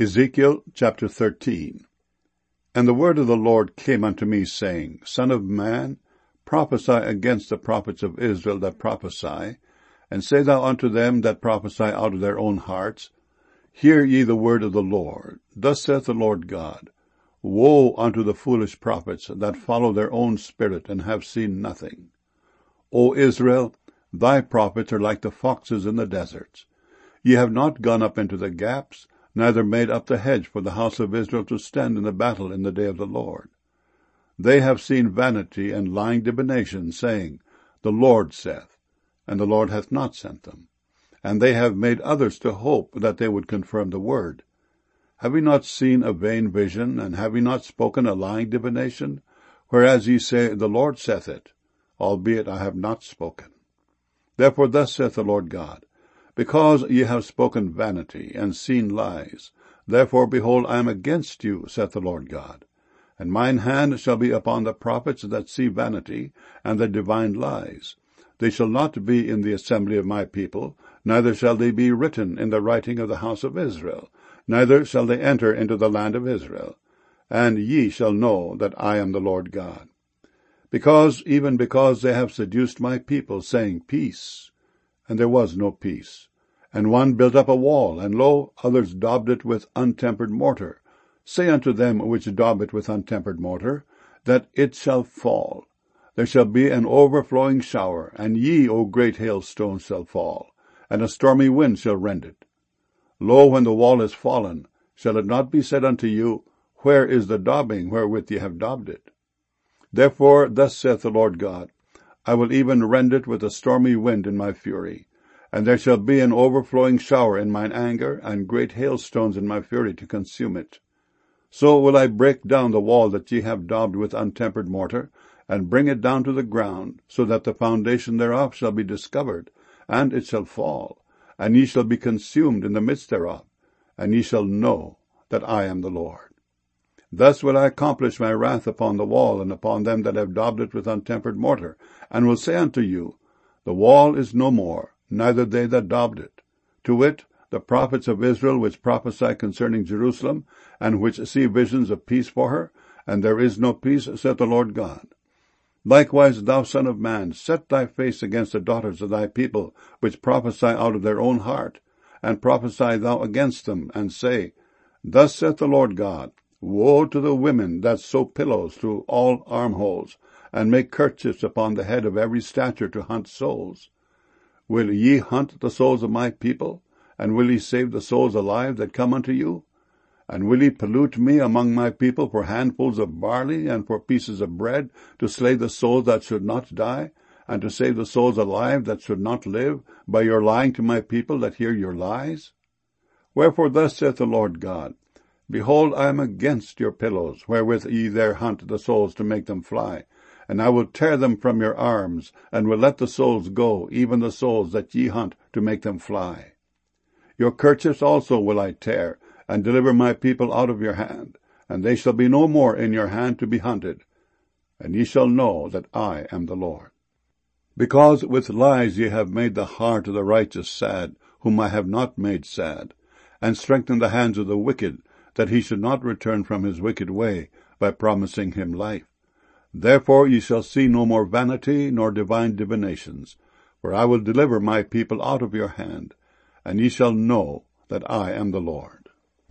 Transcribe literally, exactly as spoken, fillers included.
Ezekiel chapter thirteen. And the word of the Lord came unto me, saying, Son of man, prophesy against the prophets of Israel that prophesy, and say thou unto them that prophesy out of their own hearts, Hear ye the word of the Lord. Thus saith the Lord God, Woe unto the foolish prophets that follow their own spirit and have seen nothing. O Israel, thy prophets are like the foxes in the deserts. Ye have not gone up into the gaps, neither made up the hedge for the house of Israel to stand in the battle in the day of the Lord. They have seen vanity and lying divination, saying, The Lord saith, and the Lord hath not sent them. And they have made others to hope that they would confirm the word. Have ye not seen a vain vision, and have ye not spoken a lying divination? Whereas ye say, The Lord saith it, albeit I have not spoken. Therefore thus saith the Lord God, Because ye have spoken vanity, and seen lies, therefore, behold, I am against you, saith the Lord God. And mine hand shall be upon the prophets that see vanity, and that divine lies. They shall not be in the assembly of my people, neither shall they be written in the writing of the house of Israel, neither shall they enter into the land of Israel. And ye shall know that I am the Lord God. Because, even because they have seduced my people, saying, Peace, and there was no peace. And one built up a wall, and lo, others daubed it with untempered mortar. Say unto them which daub it with untempered mortar, that it shall fall. There shall be an overflowing shower, and ye, O great hailstones, shall fall, and a stormy wind shall rend it. Lo, when the wall is fallen, shall it not be said unto you, Where is the daubing wherewith ye have daubed it? Therefore thus saith the Lord God, I will even rend it with a stormy wind in my fury, and there shall be an overflowing shower in mine anger, and great hailstones in my fury to consume it. So will I break down the wall that ye have daubed with untempered mortar, and bring it down to the ground, so that the foundation thereof shall be discovered, and it shall fall, and ye shall be consumed in the midst thereof, and ye shall know that I am the Lord. Thus will I accomplish my wrath upon the wall, and upon them that have daubed it with untempered mortar, and will say unto you, The wall is no more, neither they that daubed it. To wit, the prophets of Israel which prophesy concerning Jerusalem, and which see visions of peace for her, and there is no peace, saith the Lord God. Likewise, thou son of man, set thy face against the daughters of thy people, which prophesy out of their own heart, and prophesy thou against them, and say, Thus saith the Lord God, Woe to the women that sew pillows to all armholes, and make kerchiefs upon the head of every stature to hunt souls. Will ye hunt the souls of my people, and will ye save the souls alive that come unto you? And will ye pollute me among my people for handfuls of barley, and for pieces of bread, to slay the souls that should not die, and to save the souls alive that should not live, by your lying to my people that hear your lies? Wherefore thus saith the Lord God, Behold, I am against your pillows, wherewith ye there hunt the souls to make them fly, and I will tear them from your arms, and will let the souls go, even the souls that ye hunt to make them fly. Your kerchiefs also will I tear, and deliver my people out of your hand, and they shall be no more in your hand to be hunted, and ye shall know that I am the Lord. Because with lies ye have made the heart of the righteous sad, whom I have not made sad, and strengthened the hands of the wicked, that he should not return from his wicked way, by promising him life. Therefore ye shall see no more vanity, nor divine divinations, for I will deliver my people out of your hand, and ye shall know that I am the Lord.